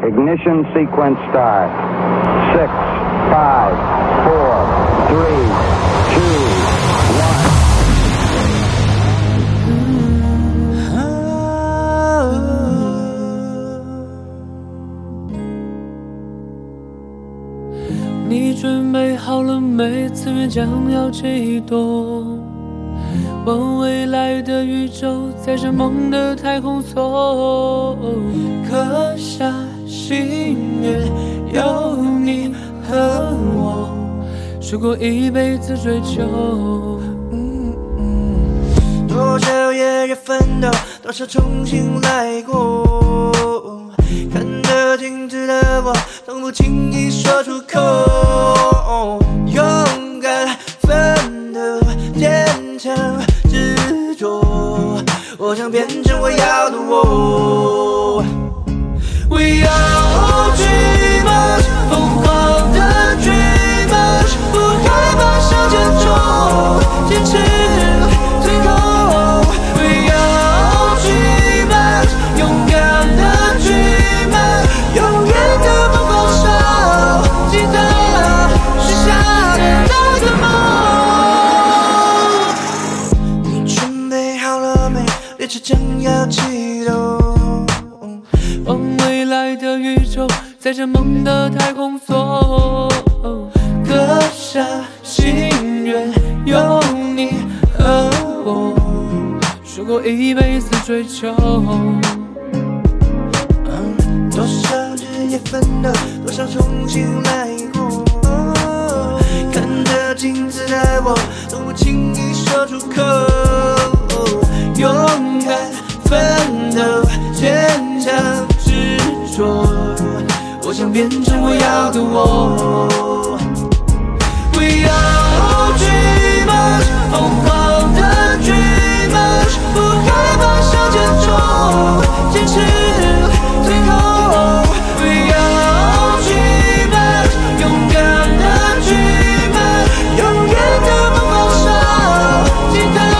Ignition sequence start. 6, 5, 4, 3, 2, 1。你准备好了没？次元将要启动。 往未来的宇宙，载着梦的太空梭，刻下心愿，有你和我，说过一辈子追求。 多少夜夜奋斗，多少重新来过，看着镜子的我，从不轻易说出口，勇敢奋斗，坚强。 我想变成我要的我。We are dreamers， 疯狂的 dreamers， 不害怕向前冲，坚持最后。We are dreamers， 勇敢的 dreamers， 永远都不放手，记得许下的那个梦。你准备好了没？ 列车将要启动， 往未来的宇宙，载着梦的太空梭， 刻下心愿，有你和我， 说过一辈子追求。 多少日夜奋斗，多少重新来过，看着镜子的我，从不轻易说出口。 勇敢奋斗，坚强执着，我想变成我要的我。We are dreamers， 疯狂的 dreamers， 不害怕向前冲，坚持最后。We are dreamers， 勇敢的 dreamers， 永远都不放手，记得。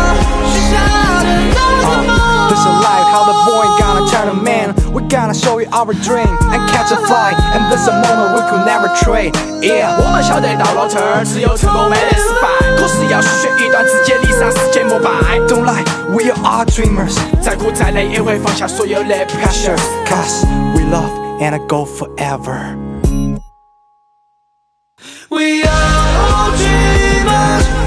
This a life, how the boy gonna turn a man. We gonna show you our dream and catch a flight. And this a moment we could never trade. Yeah， 我们晓得到了这儿，只有成功没得失败。可是要学一段自己的离散世界膜拜。 Don't lie, we are dreamers. 再苦再累也会放下所有的 pressure。 Cause we love and go forever. We are dreamers.